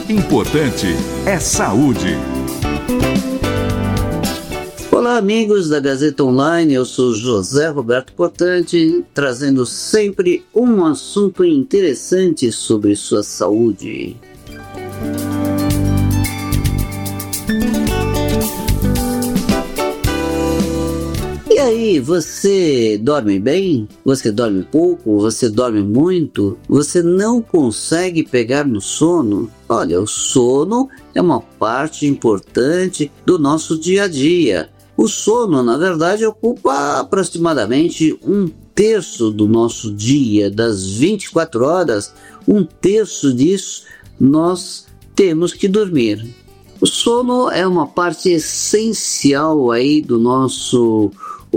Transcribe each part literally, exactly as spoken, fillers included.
Importante é saúde. Olá, amigos da Gazeta Online, eu sou José Roberto Portante, trazendo sempre um assunto interessante sobre sua saúde. E aí, você dorme bem? Você dorme pouco? Você dorme muito? Você não consegue pegar no sono? Olha, o sono é uma parte importante do nosso dia a dia. O sono, na verdade, ocupa aproximadamente um terço do nosso dia, das vinte e quatro horas, um terço disso nós temos que dormir. O sono é uma parte essencial aí do nosso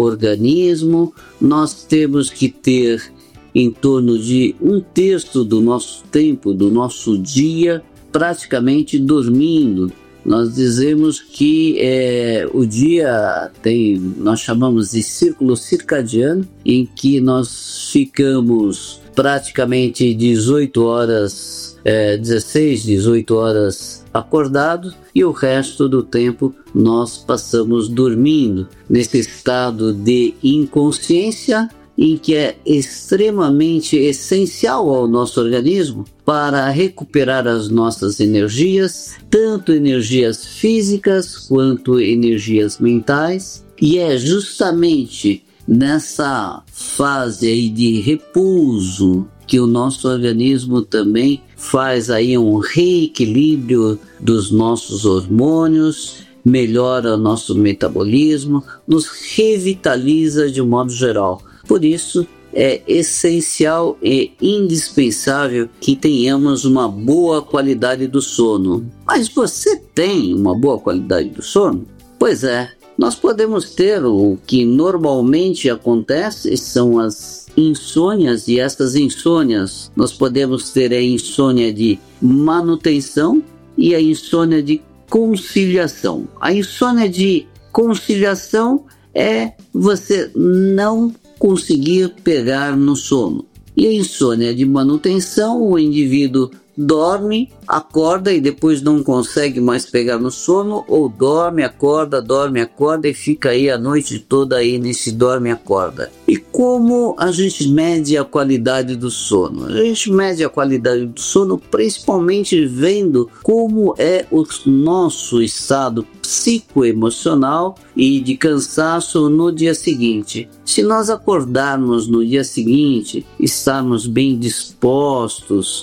organismo. Nós temos que ter em torno de um terço do nosso tempo, do nosso dia, praticamente dormindo. Nós dizemos que é, o dia tem, nós chamamos de círculo circadiano, em que nós ficamos praticamente dezoito horas, é, dezesseis, dezoito horas acordados e o resto do tempo nós passamos dormindo, nesse estado de inconsciência em que é extremamente essencial ao nosso organismo para recuperar as nossas energias, tanto energias físicas quanto energias mentais, e é justamente nessa fase aí de repouso que o nosso organismo também faz aí um reequilíbrio dos nossos hormônios, melhora o nosso metabolismo, nos revitaliza de um modo geral. Por isso, é essencial e indispensável que tenhamos uma boa qualidade do sono. Mas você tem uma boa qualidade do sono? Pois é, nós podemos ter o que normalmente acontece, são as insônias, e essas insônias nós podemos ter a insônia de manutenção e a insônia de conciliação. A insônia de conciliação é você não conseguir pegar no sono. E a insônia de manutenção, o indivíduo dorme, acorda e depois não consegue mais pegar no sono, ou dorme, acorda, dorme, acorda e fica aí a noite toda aí nesse dorme, acorda. E como a gente mede a qualidade do sono? A gente mede a qualidade do sono principalmente vendo como é o nosso estado psicoemocional e de cansaço no dia seguinte. Se nós acordarmos no dia seguinte, estarmos bem dispostos,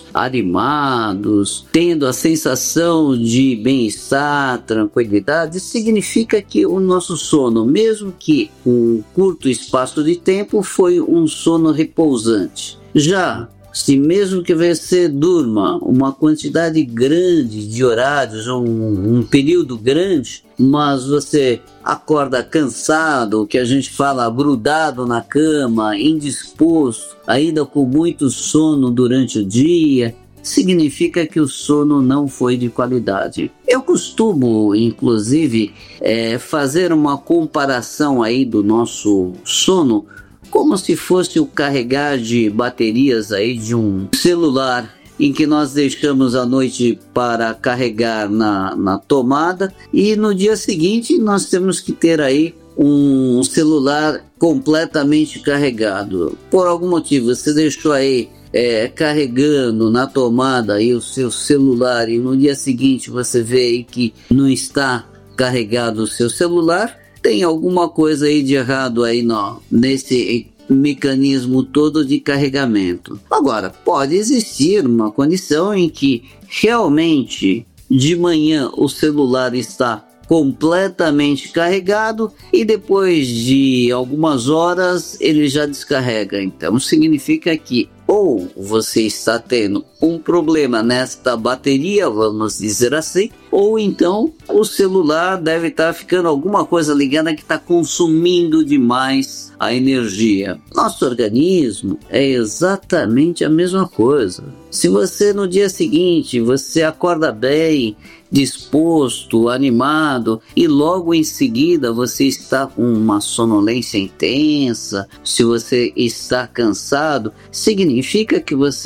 animados, tendo a sensação de bem-estar, tranquilidade, significa que o nosso sono, mesmo que um curto espaço de tempo, foi um sono repousante. Já se mesmo que você durma uma quantidade grande de horários, um, um período grande, mas você acorda cansado, o que a gente fala grudado na cama, indisposto, ainda com muito sono durante o dia, significa que o sono não foi de qualidade. Eu costumo, inclusive, é, fazer uma comparação aí do nosso sono como se fosse o carregar de baterias aí de um celular, em que nós deixamos a noite para carregar na, na tomada, e no dia seguinte nós temos que ter aí um celular completamente carregado. Por algum motivo você deixou aí é, carregando na tomada aí o seu celular, e no dia seguinte você vê aí que não está carregado o seu celular, tem alguma coisa aí de errado aí no, nesse mecanismo todo de carregamento. Agora, pode existir uma condição em que realmente de manhã o celular está completamente carregado e depois de algumas horas ele já descarrega. Então significa que ou você está tendo um problema nesta bateria, vamos dizer assim, ou então o celular deve estar ficando alguma coisa ligada que está consumindo demais a energia. Nosso organismo é exatamente a mesma coisa. Se você no dia seguinte você acorda bem, disposto, animado, e logo em seguida você está com uma sonolência intensa, se você está cansado, significa que você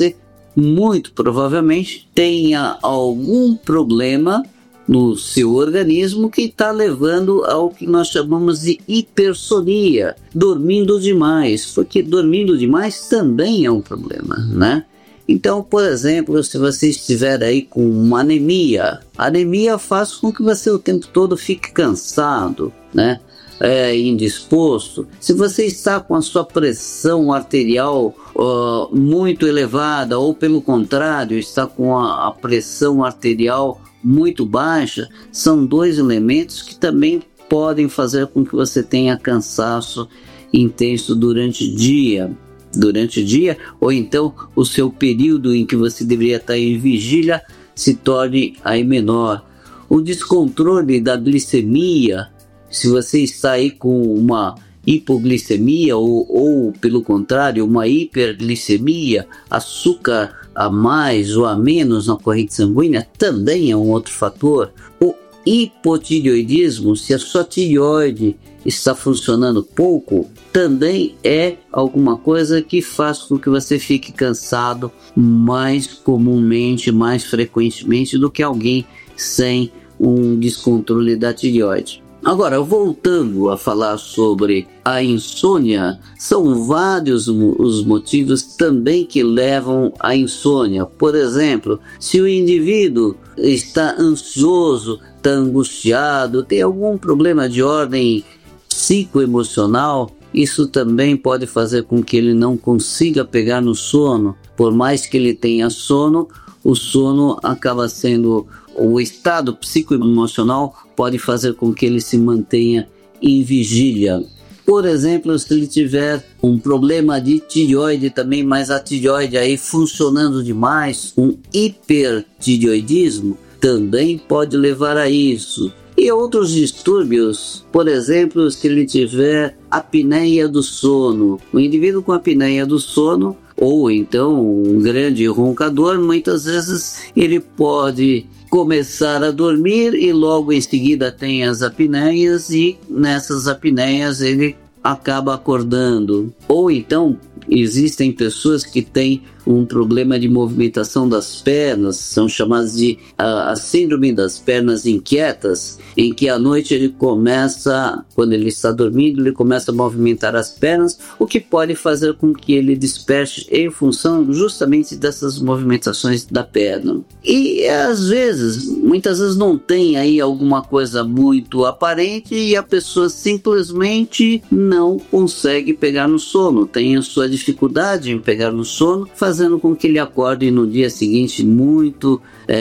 muito provavelmente tenha algum problema no seu organismo que está levando ao que nós chamamos de hipersonia, dormindo demais, porque dormindo demais também é um problema, né? Então, por exemplo, se você estiver aí com uma anemia, a anemia faz com que você o tempo todo fique cansado, né? É, indisposto. Se você está com a sua pressão arterial uh, muito elevada, ou pelo contrário, está com a, a pressão arterial muito baixa, são dois elementos que também podem fazer com que você tenha cansaço intenso durante o dia. Durante o dia, ou então o seu período em que você deveria estar em vigília se torne aí menor. O descontrole da glicemia, se você está aí com uma hipoglicemia ou, ou pelo contrário, uma hiperglicemia, açúcar a mais ou a menos na corrente sanguínea, também é um outro fator. O hipotireoidismo, se a sua tireoide está funcionando pouco, também é alguma coisa que faz com que você fique cansado mais comumente, mais frequentemente do que alguém sem um descontrole da tireoide. Agora, voltando a falar sobre a insônia, são vários os motivos também que levam à insônia. Por exemplo, se o indivíduo está ansioso, está angustiado, tem algum problema de ordem psicoemocional, isso também pode fazer com que ele não consiga pegar no sono. Por mais que ele tenha sono, o sono acaba sendo... O estado psicoemocional pode fazer com que ele se mantenha em vigília. Por exemplo, se ele tiver um problema de tireoide também, mas a tireoide aí funcionando demais, um hipertireoidismo, também pode levar a isso. E outros distúrbios, por exemplo, se ele tiver apneia do sono. O indivíduo com apneia do sono, ou então um grande roncador, muitas vezes ele pode começar a dormir e logo em seguida tem as apneias, e nessas apneias ele acaba acordando. Ou então existem pessoas que têm um problema de movimentação das pernas, são chamadas de a, a síndrome das pernas inquietas, em que à noite ele começa, quando ele está dormindo, ele começa a movimentar as pernas, o que pode fazer com que ele desperte em função justamente dessas movimentações da perna. E às vezes, muitas vezes não tem aí alguma coisa muito aparente e a pessoa simplesmente não consegue pegar no sono, tem a sua dificuldade em pegar no sono, fazendo com que ele acorde no dia seguinte muito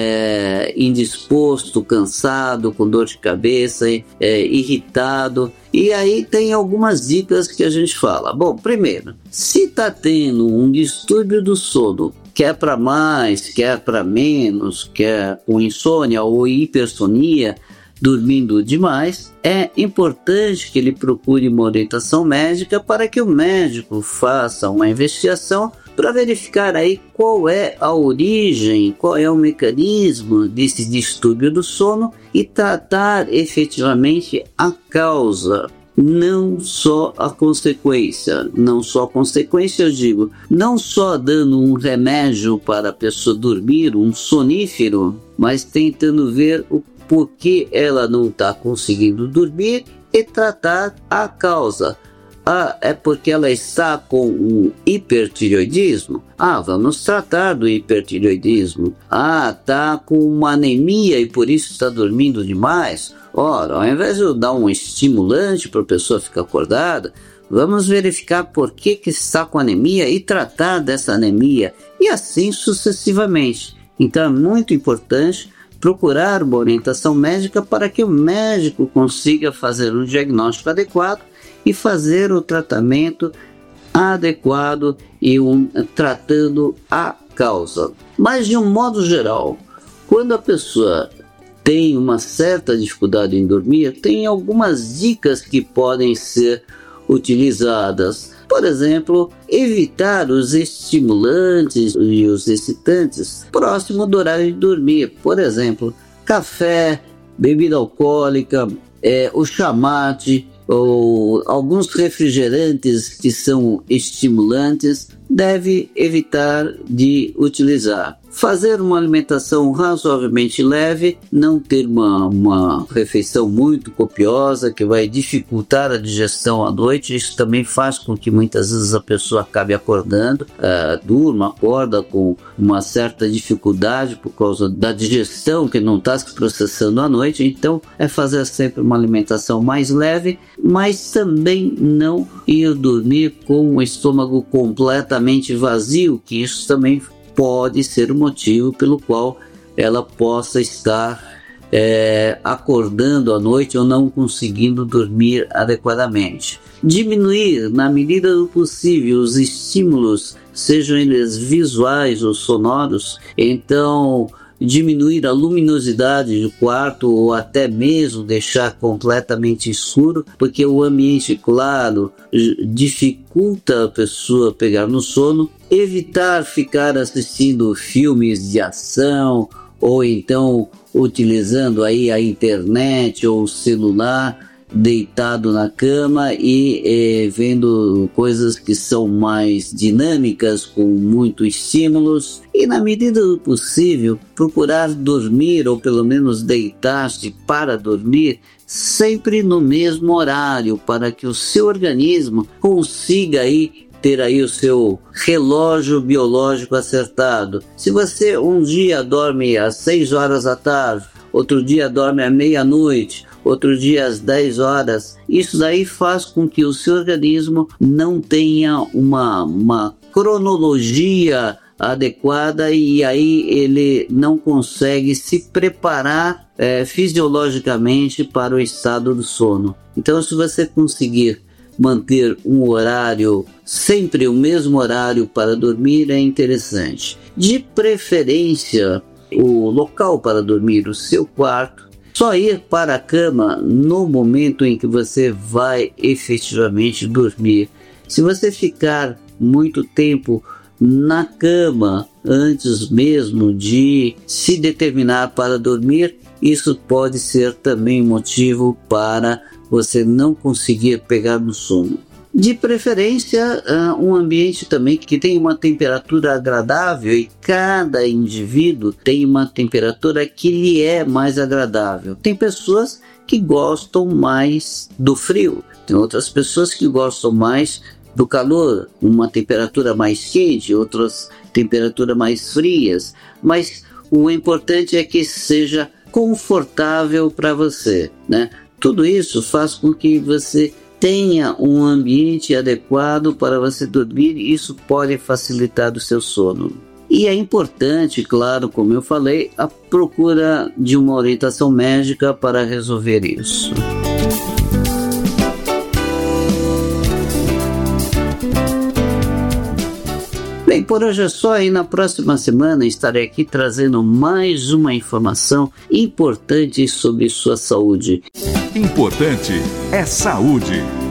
é, indisposto, cansado, com dor de cabeça, é, irritado. E aí tem algumas dicas que a gente fala. Bom, primeiro, se está tendo um distúrbio do sono, quer para mais, quer para menos, quer com insônia ou hipersonia, dormindo demais, é importante que ele procure uma orientação médica para que o médico faça uma investigação para verificar aí qual é a origem, qual é o mecanismo desse distúrbio do sono e tratar efetivamente a causa, não só a consequência. Não só a consequência, eu digo, não só dando um remédio para a pessoa dormir, um sonífero, mas tentando ver o porquê ela não está conseguindo dormir e tratar a causa. Ah, é porque ela está com um hipertireoidismo? Ah, vamos tratar do hipertireoidismo. Ah, está com uma anemia e por isso está dormindo demais? Ora, ao invés de eu dar um estimulante para a pessoa ficar acordada, vamos verificar por que, que está com anemia e tratar dessa anemia, e assim sucessivamente. Então é muito importante procurar uma orientação médica para que o médico consiga fazer um diagnóstico adequado e fazer o tratamento adequado e um, tratando a causa. Mas de um modo geral, quando a pessoa tem uma certa dificuldade em dormir, tem algumas dicas que podem ser utilizadas. Por exemplo, evitar os estimulantes e os excitantes próximo do horário de dormir. Por exemplo, café, bebida alcoólica, é, o chamate, ou alguns refrigerantes que são estimulantes, deve evitar de utilizar. Fazer uma alimentação razoavelmente leve, não ter uma, uma refeição muito copiosa que vai dificultar a digestão à noite. Isso também faz com que muitas vezes a pessoa acabe acordando, uh, durma, acorda com uma certa dificuldade por causa da digestão que não está se processando à noite. Então é fazer sempre uma alimentação mais leve, mas também não ir dormir com o estômago completamente vazio, que isso também pode ser o motivo pelo qual ela possa estar é, acordando à noite ou não conseguindo dormir adequadamente. Diminuir, na medida do possível, os estímulos, sejam eles visuais ou sonoros. Então, diminuir a luminosidade do quarto ou até mesmo deixar completamente escuro, porque o ambiente claro dificulta a pessoa pegar no sono. Evitar ficar assistindo filmes de ação ou então utilizando aí a internet ou o celular deitado na cama e eh, vendo coisas que são mais dinâmicas, com muitos estímulos. E na medida do possível procurar dormir ou pelo menos deitar-se para dormir sempre no mesmo horário, para que o seu organismo consiga aí ter aí o seu relógio biológico acertado. Se você um dia dorme às seis horas da tarde, outro dia dorme à meia-noite, outro dia às dez horas, isso daí faz com que o seu organismo não tenha uma, uma cronologia adequada e aí ele não consegue se preparar é, fisiologicamente para o estado do sono. Então, se você conseguir manter um horário, sempre o mesmo horário para dormir, é interessante. De preferência, o local para dormir, o seu quarto. Só ir para a cama no momento em que você vai efetivamente dormir. Se você ficar muito tempo na cama antes mesmo de se determinar para dormir, isso pode ser também motivo para você não conseguir pegar no sono. De preferência, uh, um ambiente também que tem uma temperatura agradável, e cada indivíduo tem uma temperatura que lhe é mais agradável. Tem pessoas que gostam mais do frio, tem outras pessoas que gostam mais do calor, uma temperatura mais quente, outras temperatura mais frias, mas o importante é que seja confortável para você, né? Tudo isso faz com que você tenha um ambiente adequado para você dormir, e isso pode facilitar o seu sono. E é importante, claro, como eu falei, a procura de uma orientação médica para resolver isso. Bem, por hoje é só, e na próxima semana estarei aqui trazendo mais uma informação importante sobre sua saúde. Importante é saúde.